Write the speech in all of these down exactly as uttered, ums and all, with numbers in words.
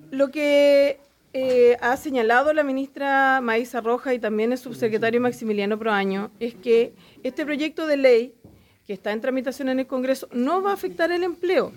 lo que eh, ha señalado la ministra Maísa Rojas y también el subsecretario Maximiliano Proaño es que este proyecto de ley que está en tramitación en el Congreso no va a afectar el empleo.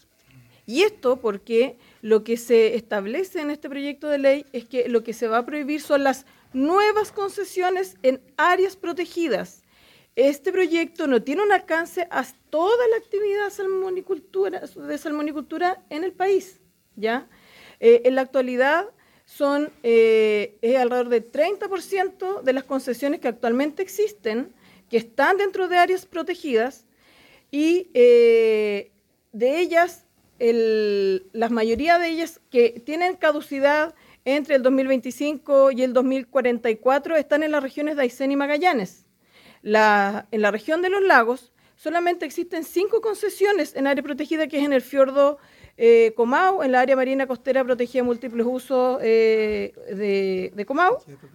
Y esto porque lo que se establece en este proyecto de ley es que lo que se va a prohibir son las nuevas concesiones en áreas protegidas. Este proyecto no tiene un alcance a toda la actividad salmonicultura, de salmonicultura en el país, ¿ya? Eh, en la actualidad son eh, es alrededor del treinta por ciento de las concesiones que actualmente existen, que están dentro de áreas protegidas, y eh, de ellas, el, la mayoría de ellas que tienen caducidad entre el dos mil veinticinco y el dos mil cuarenta y cuatro están en las regiones de Aysén y Magallanes. La, en la región de los lagos solamente existen cinco concesiones en área protegida, que es en el fiordo eh, Comau, en la área marina costera protegida de múltiples usos eh, de, de Comau.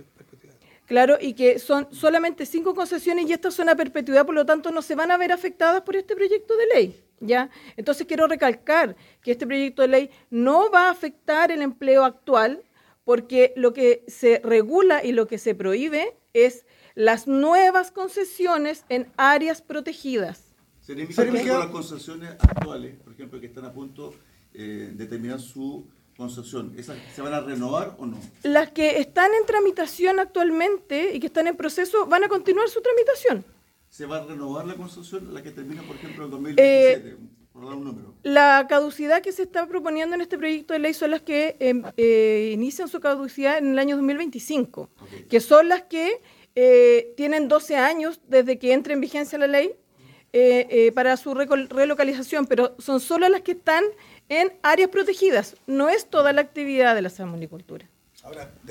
Claro, y que son solamente cinco concesiones y estas son a perpetuidad, por lo tanto no se van a ver afectadas por este proyecto de ley, ¿ya? Entonces quiero recalcar que este proyecto de ley no va a afectar el empleo actual, porque lo que se regula y lo que se prohíbe es las nuevas concesiones en áreas protegidas. ¿Se limita ¿Okay? con las concesiones actuales, por ejemplo, que están a punto eh, de terminar su concesión? ¿Esas se van a renovar o no? Las que están en tramitación actualmente y que están en proceso van a continuar su tramitación. ¿Se va a renovar la concesión, la que termina, por ejemplo, en el dos mil veintisiete? Eh, por dar un número. La caducidad que se está proponiendo en este proyecto de ley son las que eh, eh, inician su caducidad en el año dos mil veinticinco, okay, que son las que eh, tienen doce años desde que entre en vigencia la ley eh, eh, para su relocalización, pero son solo las que están en áreas protegidas, no es toda la actividad de la salmonicultura. Ahora,